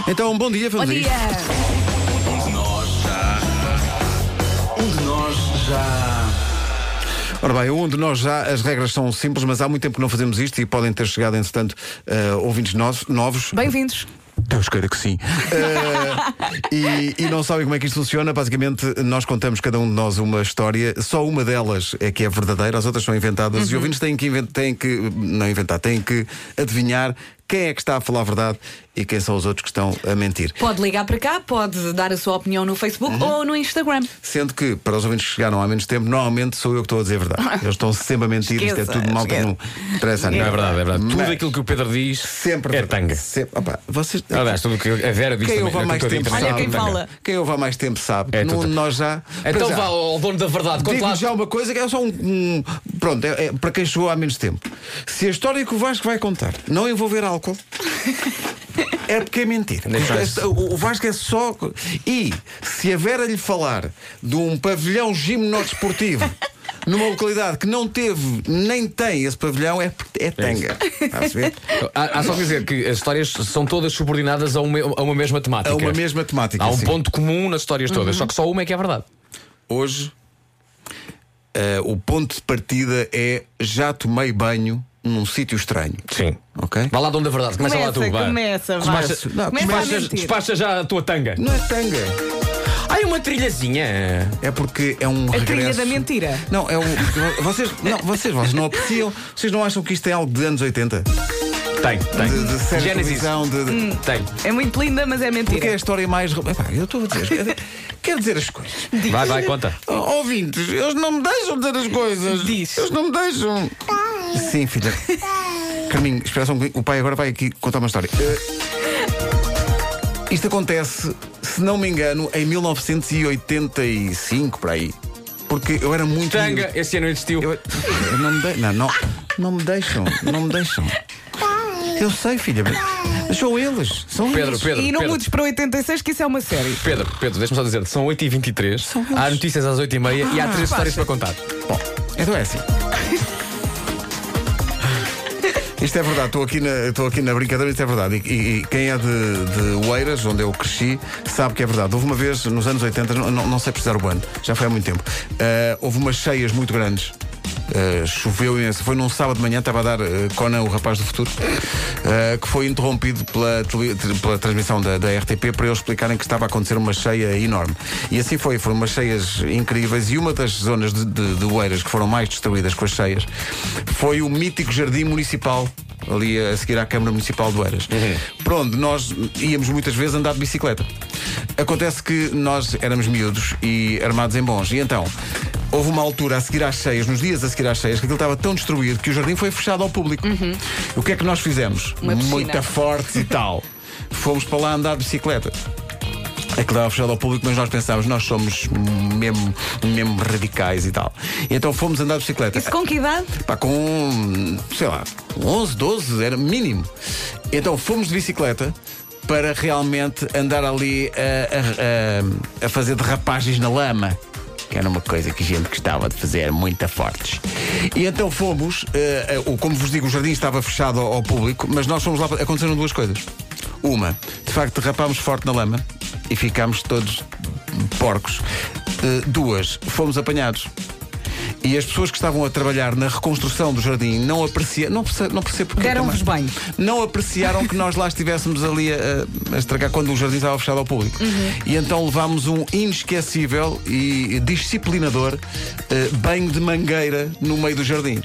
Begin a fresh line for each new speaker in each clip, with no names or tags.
Então, bom dia, vamos
Bom
a
dia!
isto. Um de nós já. Ora bem, onde nós já, as regras são simples, mas há muito tempo que não fazemos isto e podem ter chegado, entretanto, ouvintes novos.
Bem-vindos!
Deus queira que sim. E não sabem como é que isto funciona. Basicamente, nós contamos cada um de nós uma história. Só uma delas é que é verdadeira, as outras são inventadas. E ouvintes têm que têm que adivinhar quem é que está a falar a verdade e quem são os outros que estão a mentir.
Pode ligar para cá, pode dar a sua opinião no Facebook ou no Instagram.
Sendo que, para os ouvintes que chegaram há menos tempo, normalmente sou eu que estou a dizer a verdade. Eles estão sempre a mentir, isto é tudo mal que não interessa a ninguém.
É verdade, é verdade. Tudo
Mas
aquilo que o Pedro diz
sempre
é
verdade.
tanga.
Sempre, opa, vocês,
Aliás, tudo o que a Vera diz
quem
também.
ouve há mais tempo
Olha
sabe.
quem fala.
Quem ouve há mais tempo sabe.
É
que
tudo.
nós já.
Então
para já,
vá ao dono da verdade. Conta
digo
lá.
já uma coisa que é só pronto, é para quem chegou há menos tempo. Se a história que o Vasco vai contar não envolver álcool, é porque é mentira. O Vasco é só. E se a Vera lhe falar de um pavilhão gimnodesportivo numa localidade que não teve nem tem esse pavilhão, é tanga. Está a perceber?
Há só que dizer que as histórias são todas subordinadas a uma mesma temática.
É uma mesma temática.
Há um
sim.
ponto comum nas histórias todas, só que só uma é que é verdade.
Hoje, o ponto de partida é: já tomei banho num sítio estranho.
Sim.
Ok?
Vá lá, dono da verdade. Começa lá tu. Vá.
Começa, vai.
Despacha,
Não,
despacha já a tua tanga.
Não é tanga.
Ai, uma trilhazinha.
É porque é um
A
regresso.
trilha da mentira.
Não, é um. Vocês não apreciam. Vocês não acham que isto é algo de anos 80?
Tem.
De série de
Génesis.
televisão,
Tem.
É muito linda, mas é mentira.
Porque é a história mais. Epá, eu estou a dizer. Quero dizer as coisas.
Vai, conta.
Ouvintes, eles não me deixam dizer as coisas.
Diz.
Eles não me deixam. Sim, filha. Carminho, espera só um bocadinho. O pai agora vai aqui contar uma história. Isto acontece, se não me engano, em 1985, por aí. Porque eu era muito.
Tanga, esse ano existiu.
Eu não me deixam. Não me deixam. Eu sei, filha. Mas são eles. São eles.
Pedro.
E não mudes para 86, que isso é uma série.
Pedro, deixa-me só dizer, são 8h23, há notícias às 8h30 e há 3 histórias para contar.
Bom, então é assim. Isto é verdade, estou aqui na brincadeira, isto é verdade. E quem é de Oeiras, onde eu cresci, sabe que é verdade. Houve uma vez, nos anos 80, não sei precisar o ano, já foi há muito tempo, houve umas cheias muito grandes. Choveu imenso. Foi num sábado de manhã, estava a dar Conan, o rapaz do futuro, que foi interrompido pela transmissão da RTP para eles explicarem que estava a acontecer uma cheia enorme. E assim foi, foram umas cheias incríveis. E uma das zonas de Oeiras que foram mais destruídas com as cheias foi o mítico Jardim Municipal, ali a seguir à Câmara Municipal de Oeiras, por onde nós íamos muitas vezes andar de bicicleta. Acontece que nós éramos miúdos e armados em bons. E então houve uma altura a seguir às cheias, nos dias a seguir às cheias, que aquilo estava tão destruído que o jardim foi fechado ao público. O que é que nós fizemos?
Uma piscina.
Muito fortes e tal. Fomos para lá andar de bicicleta. Aquilo estava fechado ao público, mas nós pensámos, nós somos mesmo radicais e tal. E então fomos andar de bicicleta.
Isso com que idade?
Pá, com, sei lá, 11, 12, era mínimo. Então fomos de bicicleta para realmente andar ali a fazer derrapagens na lama, que era uma coisa que a gente gostava de fazer, muito fortes. E então fomos, como vos digo, o jardim estava fechado ao público, mas nós fomos lá, aconteceram duas coisas. Uma, de facto, derrapámos forte na lama e ficámos todos porcos. Duas, fomos apanhados. E as pessoas que estavam a trabalhar na reconstrução do jardim não apreciaram, não percebo porque.
Deram-vos bem.
Não apreciaram que nós lá estivéssemos ali a estragar quando o jardim estava fechado ao público. E então levámos um inesquecível e disciplinador banho de mangueira no meio do jardim.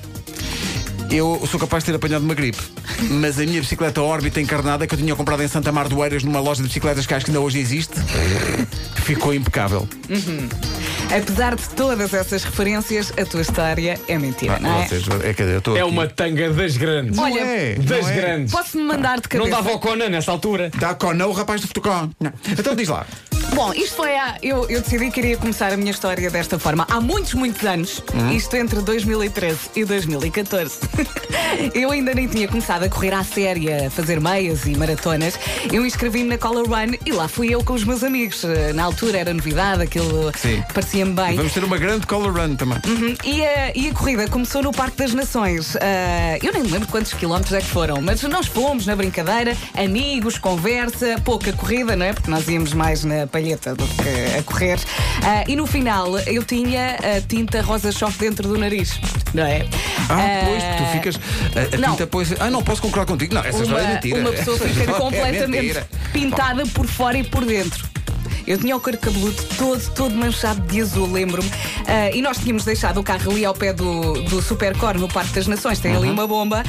Eu sou capaz de ter apanhado uma gripe, mas a minha bicicleta órbita encarnada, que eu tinha comprado em Santa Mar do Oeiras, numa loja de bicicletas que acho que ainda hoje existe, ficou impecável.
Apesar de todas essas referências, a tua história é mentira, não é?
Vocês, eu estou
É
aqui.
uma tanga das grandes.
Não
Olha,
é,
Das
não é.
grandes.
Posso-me mandar de
Não
cabeça?
dava ao Conan nessa altura.
Dá Conan, o rapaz do Futecon. Não. Então diz lá.
Bom, isto foi eu decidi que iria começar a minha história desta forma. Há muitos, muitos anos, isto entre 2013 e 2014, eu ainda nem tinha começado a correr à séria, a fazer meias e maratonas. Eu inscrevi-me na Color Run e lá fui eu com os meus amigos. Na altura era novidade, aquilo parecia-me bem.
Vamos ter uma grande Color Run também.
E a corrida começou no Parque das Nações. Eu nem me lembro quantos quilómetros é que foram, mas nós fomos na brincadeira, amigos, conversa, pouca corrida, não é? Porque nós íamos mais na palheta do que a correr. E no final eu tinha a tinta rosa-choque dentro do nariz, não é?
Pois, tu ficas. A tinta pois. Não posso concordar contigo. Não, essa história é mentira.
Uma pessoa fica completamente pintada por fora e por dentro. Eu tinha o couro cabeludo todo manchado de azul, lembro-me. E nós tínhamos deixado o carro ali ao pé do Supercore, no Parque das Nações. Tem ali uma bomba.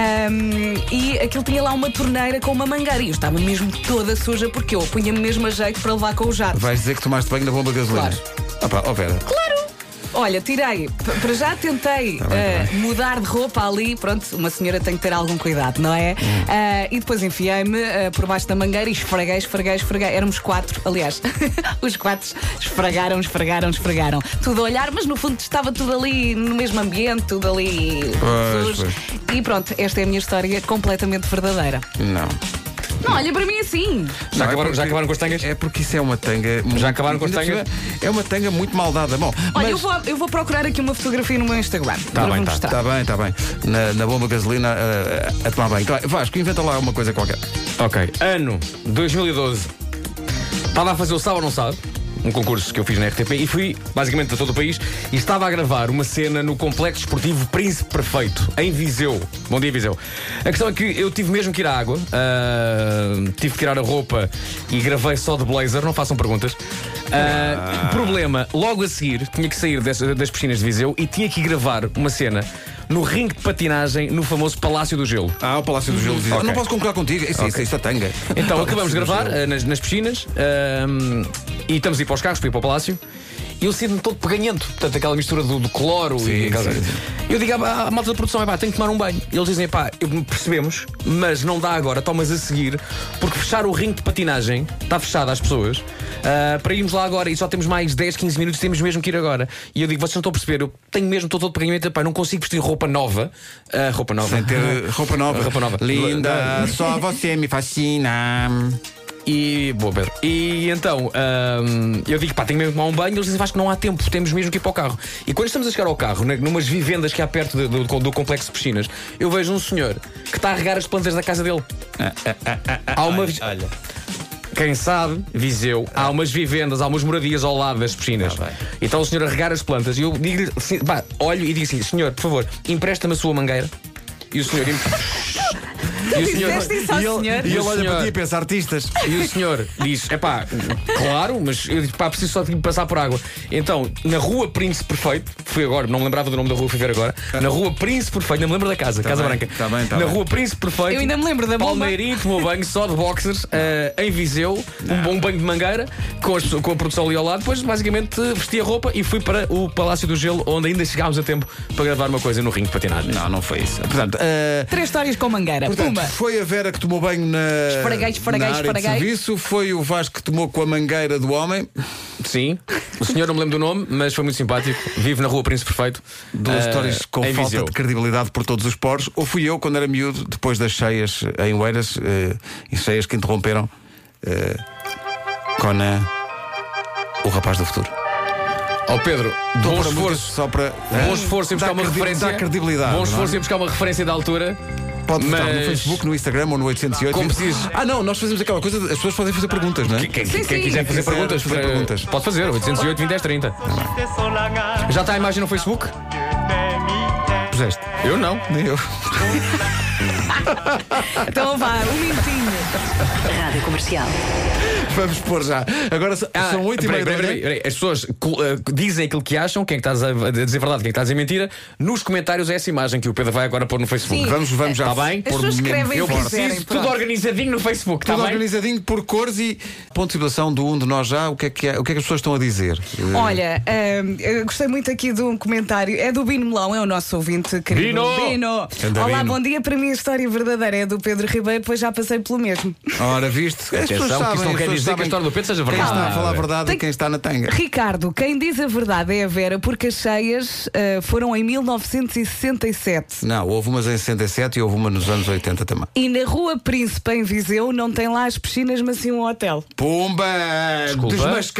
E aquilo tinha lá uma torneira com uma mangueira. E eu estava mesmo toda suja porque eu punha-me mesmo a jeito para levar com o jato.
Vais dizer que tomaste banho na bomba de gasolina?
Claro.
Vera.
Claro! Olha, tirei. Para já tentei mudar de roupa ali. Pronto, uma senhora tem que ter algum cuidado, não é? E depois enfiei-me por baixo da mangueira e esfreguei. Éramos 4, aliás. Os 4 esfregaram. Tudo a olhar, mas no fundo estava tudo ali no mesmo ambiente, tudo ali.
Pois.
E pronto, esta é a minha história completamente verdadeira.
Não,
olha, para mim assim.
Já acabaram com as tangas?
É porque isso é uma tanga.
Já acabaram com as tangas?
É uma tanga muito mal dada. Bom,
olha, eu vou procurar aqui uma fotografia no meu Instagram.
Tá bem.
Está bem. Na bomba de gasolina a tomar banho. Então, Vasco, inventa lá uma coisa qualquer.
Ok. Ano 2012. Estava a fazer o Sabe ou Não Sabe, um concurso que eu fiz na RTP, e fui basicamente a todo o país e estava a gravar uma cena no Complexo Esportivo Príncipe Perfeito, em Viseu. Bom dia, Viseu. A questão é que eu tive mesmo que ir à água, tive que tirar a roupa e gravei só de blazer, não façam perguntas. Problema, logo a seguir tinha que sair das piscinas de Viseu e tinha que gravar uma cena no ringue de patinagem no famoso Palácio do Gelo.
O Palácio do Gelo.
Okay.
Não posso concordar contigo. Isso é tanga.
Então acabamos de gravar nas piscinas e estamos a ir para os carros, para ir para o Palácio. E eu sinto-me todo peganhento. Portanto, aquela mistura do cloro e aquela... Eu digo à malta da produção: tenho que tomar um banho. E eles dizem: percebemos, mas não dá agora, tomas a seguir, porque fechar o ringue de patinagem está fechado às pessoas. Para irmos lá agora e só temos mais 10, 15 minutos, temos mesmo que ir agora. E eu digo: vocês não estão a perceber, eu tenho mesmo, estou todo peganhento, não consigo vestir roupa nova.
Sem ter roupa nova. Linda, só você me fascina.
E boa, Pedro. E então eu digo: tenho mesmo que tomar um banho. Eles dizem: acho que não há tempo, temos mesmo que ir para o carro. E quando estamos a chegar ao carro, numas vivendas que há perto do complexo de piscinas, eu vejo um senhor que está a regar as plantas da casa dele. Há uma. Olha. Quem sabe, Viseu, há umas vivendas, há umas moradias ao lado das piscinas. Então o senhor a regar as plantas e eu digo-lhe, olho e digo assim: senhor, por favor, empresta-me a sua mangueira. E o senhor.
E ele olha para ti e pensa: artistas.
E o senhor diz: claro, mas eu digo: preciso só de passar por água. Então, na Rua Príncipe Perfeito, fui agora, não me lembrava do nome da rua, fui ver agora. Na Rua Príncipe Perfeito, não me lembro da casa, Casa Branca. Na Rua Príncipe Perfeito,
eu ainda me lembro da bomba.
Palmeirinho tomou banho só de boxers, em Viseu, um bom banho de mangueira, com a produção ali ao lado. Depois, basicamente, vesti a roupa e fui para o Palácio do Gelo, onde ainda chegámos a tempo para gravar uma coisa no ringue de patinagem.
Não foi isso. Portanto,
3 histórias com mangueira. Pumba.
Foi a Vera que tomou banho na área de serviço. Foi o Vasco que tomou com a mangueira do homem.
Sim, o senhor não me lembro do nome, mas foi muito simpático. Vive na Rua Príncipe Perfeito.
2 histórias com falta
Viseu.
de credibilidade por todos os poros. Ou fui eu quando era miúdo, depois das cheias em Oeiras, e cheias que interromperam com o rapaz do futuro.
Pedro, bom esforço.
Só para
bom esforço em buscar uma referência.
Dá credibilidade.
Bom esforço em buscar uma referência da altura.
Pode votar no Facebook, no Instagram ou no 808.
Como preciso.
Nós fazemos aquela coisa, as pessoas podem fazer perguntas, não é?
Quem quiser fazer perguntas, pode fazer, 808 20 10 30. Já está a imagem no Facebook?
Puseste?
Eu não.
Nem eu.
Então vá, um minutinho.
Rádio Comercial.
Vamos pôr já. Agora são 8h30 da manhã.
As pessoas dizem aquilo que acham, quem é que está a dizer verdade, quem é que está a dizer mentira. Nos comentários é essa imagem que o Pedro vai agora pôr no Facebook.
Sim.
Vamos já.
Está bem?
As pessoas escrevem
Eu
o que quiserem,
preciso
pronto.
tudo organizadinho no Facebook.
Tudo
Está bem?
organizadinho por cores e ponto de situação do de nós já. O que é que as pessoas estão a dizer?
Olha, eu gostei muito aqui de um comentário. É do Bino Melão, é o nosso ouvinte querido.
Bino!
Olá, bom dia. Para mim a história verdadeira é do Pedro Ribeiro, pois já passei pelo mesmo. mesmo.
Ora, viste? As pessoas
Atenção, que
sabem,
isso não
as
quer
pessoas
dizer que a
sabem
história do Pedro seja
quem
verdade.
está a falar a verdade e quem está na tanga.
Ricardo, quem diz a verdade é a Vera, porque as cheias foram em 1967.
Não, houve umas em 67 e houve uma nos anos 80 também.
E na Rua Príncipe, em Viseu, não tem lá as piscinas, mas sim um hotel.
Pumba!
Desculpa.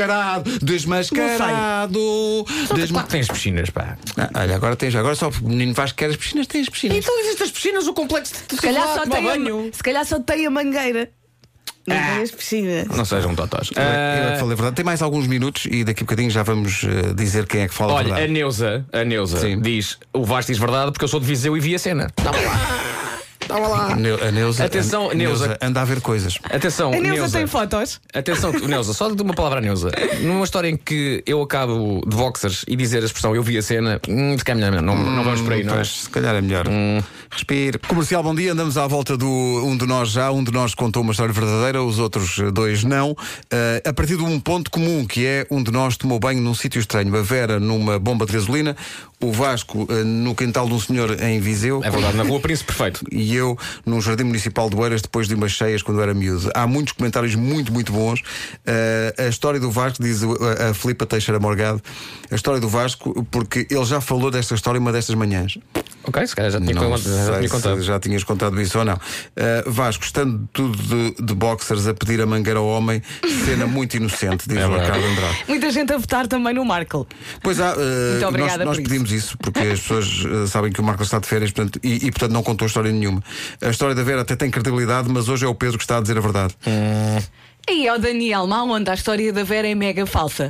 Desmascarado!
Claro que tens piscinas, pá.
Olha, agora só o menino Vasco quer as piscinas, tem as piscinas.
Então existem as piscinas, o complexo de
Se calhar, só
tomar
tem
banho.
se calhar só tem a mangueira. Não tem as piscinas.
Não sejam totós.
Eu é que falei a verdade. Tem mais alguns minutos e daqui a bocadinho já vamos dizer quem é que fala a
Olha,
verdade.
a Neuza
Sim.
diz: o Vasco diz verdade porque eu sou de Viseu e vi a cena. Estava lá.
A Neuza,
Atenção, Neuza.
anda a ver coisas.
Atenção,
A Neuza tem fotos.
Atenção, Neuza, só de uma palavra à Neuza. Numa história em que eu acabo de boxers e dizer a expressão eu vi a cena, se calhar não vamos por aí, não é?
Pois, se calhar é melhor. Respire. Comercial, bom dia. Andamos à volta do Um de Nós já. Um de nós contou uma história verdadeira, os outros dois não. A partir de um ponto comum, que é um de nós tomou banho num sítio estranho. A Vera numa bomba de gasolina, o Vasco no quintal de um senhor em Viseu.
É verdade, na Rua Príncipe Perfeito.
E eu num jardim municipal de Oeiras depois de umas cheias quando era miúdo. Há muitos comentários muito, muito bons. A história do Vasco, diz a Filipa Teixeira Morgado, a história do Vasco, porque ele já falou desta história uma destas manhãs.
Ok, se calhar já tinha contado.
Já tinhas contado isso ou não. Vasco, estando tudo de boxers a pedir a mangueira ao homem, cena muito inocente, diz o Ricardo Andrade.
Muita gente a votar também no Marco.
Pois há,
Muito obrigada
nós
por
pedimos isso porque as pessoas sabem que o Marco está de férias, portanto, e portanto não contou história nenhuma. A história da Vera até tem credibilidade, mas hoje é o Pedro que está a dizer a verdade.
E é o Daniel Malonda, a história da Vera é mega falsa.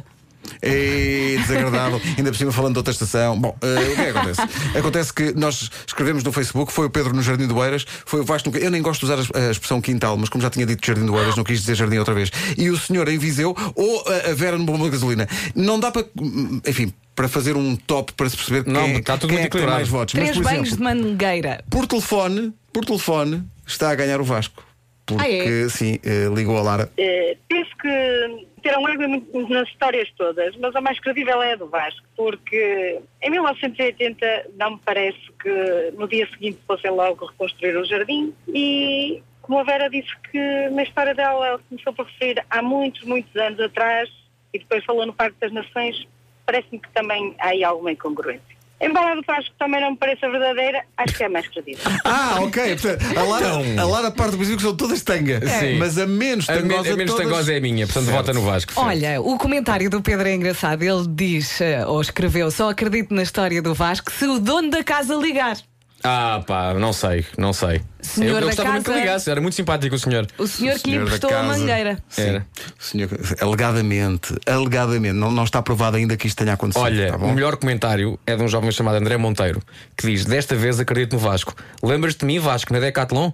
É desagradável, ainda por cima falando de outra estação. Bom, o que é que acontece? Acontece que nós escrevemos no Facebook, foi o Pedro no Jardim do Oeiras, foi o Vasco. Eu nem gosto de usar a expressão quintal, mas como já tinha dito Jardim do Oeiras, não quis dizer jardim outra vez. E o senhor em Viseu ou a Vera no bomba de gasolina. Não dá para, enfim, para fazer um top para se perceber
está tudo
quem
muito
é que tem mais votos.
3
Mas, por
banhos
exemplo,
de mangueira.
por telefone, está a ganhar o Vasco. Porque, sim, ligou a Lara.
Penso que terão água muito nas histórias todas, mas a mais credível é a do Vasco, porque em 1980 não me parece que no dia seguinte fossem logo reconstruir o jardim e, como a Vera disse que na história dela ela começou por referir há muitos, muitos anos atrás e depois falou no Parque das Nações, parece-me que também há aí alguma incongruência. Embora a do Vasco também não me pareça verdadeira, acho que é mais credível.
Ok. Portanto, a Lara parte do princípio que são todas tanga.
Sim.
Mas a menos tangosa
A menos tangosa é a minha, portanto
Certo.
vota no Vasco.
Olha, o comentário do Pedro é engraçado. Ele diz, ou escreveu, só acredito na história do Vasco se o dono da casa ligar.
Pá, não sei.
Senhor
eu
da
gostava muito que
casa-
ligasse, era muito simpático o senhor.
O senhor que lhe
senhor da
emprestou a
casa.
mangueira.
Sim.
Era.
O senhor, alegadamente, não está provado ainda que isto tenha acontecido.
Olha,
tá bom?
o melhor comentário é de um jovem chamado André Monteiro, que diz: desta vez acredito no Vasco. Lembras-te de mim, Vasco, na Decathlon?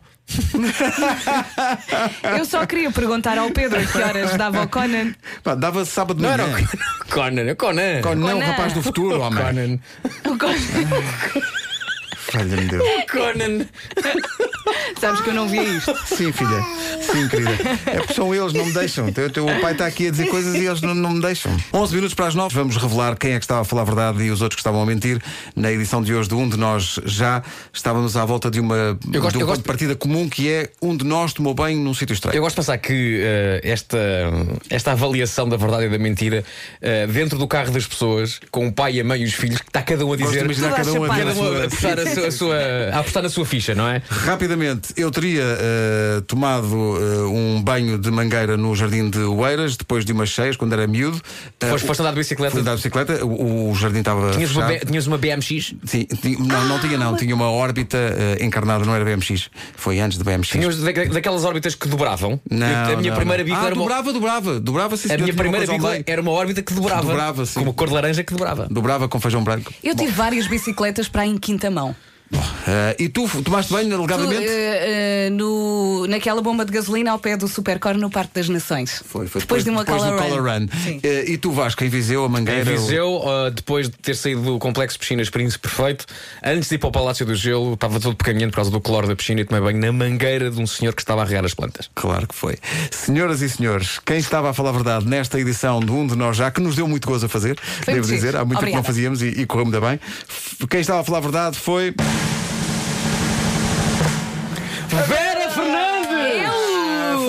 Eu só queria perguntar ao Pedro a que horas dava o Conan.
Pá, dava sábado de
Não era
manhã.
o Conan.
Não,
Conan.
rapaz do futuro, homem.
Conan.
O Conan.
Falha-me Deus.
Conan.
Sabes que eu não via isto.
Sim, filha. Sim, querida. É porque são eles, não me deixam. O teu pai está aqui a dizer coisas e eles não me deixam. 11 minutos para as 9. Vamos revelar quem é que estava a falar a verdade e os outros que estavam a mentir. Na edição de hoje de Um de Nós já estávamos à volta de um ponto de partida comum, que é um de nós tomou banho num sítio estranho.
Eu gosto de pensar que esta avaliação da verdade e da mentira dentro do carro das pessoas, com o pai, a mãe e os filhos, que está cada um a
Gosto de
dizer.
imaginar cada um a dizer a sua...
a apostar na sua ficha, não é?
Rapidamente, eu teria tomado um banho de mangueira no jardim de Oeiras, depois de umas cheias, quando era miúdo.
Foste andar de bicicleta?
Fui andar de bicicleta, o jardim estava fechado.
Tinhas uma BMX?
Sim, não, tinha uma órbita encarnada, não era BMX. Foi antes de BMX.
Tinhas daquelas órbitas que dobravam?
Não,
a minha primeira bica era
dobrava, sim,
A
senhor,
minha
tinha
primeira
uma coisa ao
bica
meio.
era uma órbita que dobrava.
Dobrava, sim.
Com uma cor de laranja que dobrava.
Dobrava com feijão branco.
Eu tive várias bicicletas para aí em quinta mão.
E tu tomaste banho alegadamente?
Naquela bomba de gasolina ao pé do Supercore no Parque das Nações.
Foi
depois de uma
depois do
color
Color
run.
Run.
Sim.
E tu, Vasco, em Viseu, a
Em
mangueira.
Viseu, depois de ter saído do complexo de piscinas Príncipe Perfeito, antes de ir para o Palácio do Gelo, estava todo pequenino por causa do cloro da piscina e tomei banho na mangueira de um senhor que estava a regar as plantas.
Claro que foi. Senhoras e senhores, quem estava a falar a verdade nesta edição de Um de Nós já, que nos deu muito gozo a fazer,
Foi
devo
muito
dizer, há muito tempo que não
Obrigada.
fazíamos e correu muito bem. Quem estava a falar a verdade foi.
Vera Fernandes!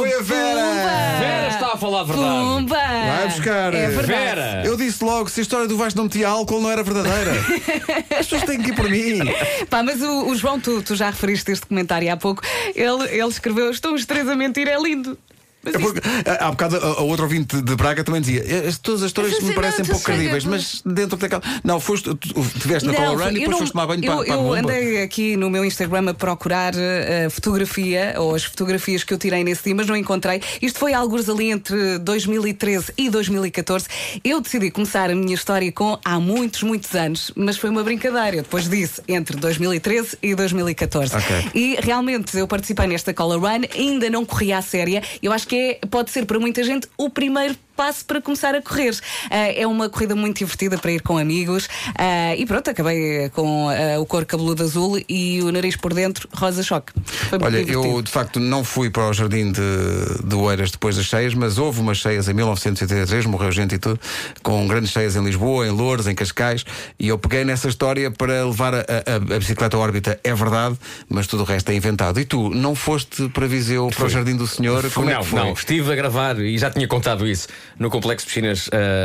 falar a verdade.
Pumba!
Vai buscar.
É verdade.
Vera.
Eu disse logo, se a história do Vasco não metia álcool, não era verdadeira. As pessoas têm que ir por mim.
Pá, mas o João, tu já referiste este comentário há pouco. Ele escreveu: estão os três a mentir, é lindo. Mas
É porque, há bocado a outro ouvinte de Braga também dizia: todas as histórias me parecem pouco credíveis, mas dentro daquela. Não, tu estiveste na Color Run e depois foste tomar banho para a
Eu
bomba.
andei aqui no meu Instagram a procurar a fotografia, ou as fotografias que eu tirei nesse dia, mas não encontrei. Isto foi alguns ali entre 2013 e 2014. Eu decidi começar a minha história com há muitos, muitos anos, mas foi uma brincadeira. Eu depois disse entre 2013 e 2014.
Ok.
E realmente eu participei nesta Color Run, ainda não corri à séria. Eu acho que pode ser para muita gente o primeiro passo para começar a correr. É uma corrida muito divertida para ir com amigos. E pronto, acabei com o couro cabeludo azul e o nariz por dentro rosa choque. Foi muito
Olha,
divertido.
eu de facto não fui para o jardim de Oeiras depois das cheias, mas houve umas cheias em 1983, morreu gente e tudo, com grandes cheias em Lisboa, em Loures, em Cascais, e eu peguei nessa história para levar a bicicleta à órbita. É verdade, mas tudo o resto é inventado. E tu não foste para Viseu, para o Jardim do Senhor? Como é que foi?
Não, estive a gravar e já tinha contado isso no Complexo de Piscinas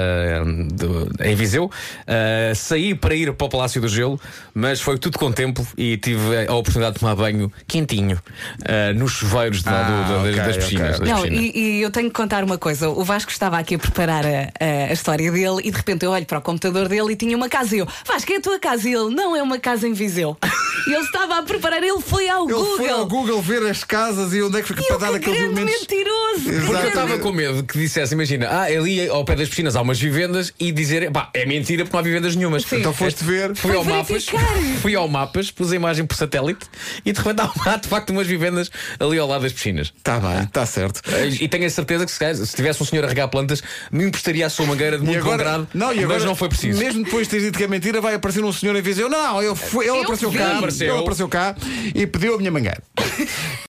em Viseu. Saí para ir para o Palácio do Gelo, mas foi tudo com tempo e tive a oportunidade de tomar banho quentinho nos chuveiros das piscinas.
ok.
Não, e eu tenho que contar uma coisa. O Vasco estava aqui a preparar a história dele e de repente eu olho para o computador dele e tinha uma casa. E eu: Vasco, é a tua casa? E ele: não, é uma casa em Viseu. E ele estava a preparar, ele foi ao Google.
Ele foi ao Google ver as casas e onde é que fica para dar aqueles
grande
elementos.
mentiroso.
Porque eu estava com medo que dissesse, imagina, ali ao pé das piscinas há umas vivendas e dizer, pá, é mentira porque não há vivendas nenhumas.
Sim.
Então foste ver.
Fui ao mapas, pus a imagem por satélite e de repente há de facto umas vivendas ali ao lado das piscinas.
Está bem, está certo.
E tenho a certeza que se tivesse um senhor a regar plantas, me emprestaria a sua mangueira de muito bom grado, mas não foi preciso.
Mesmo depois de teres dito que é mentira, vai aparecer um senhor em Viseu. Não, ele apareceu cá.
Apareceu.
Ele apareceu cá e pediu a minha mangueira.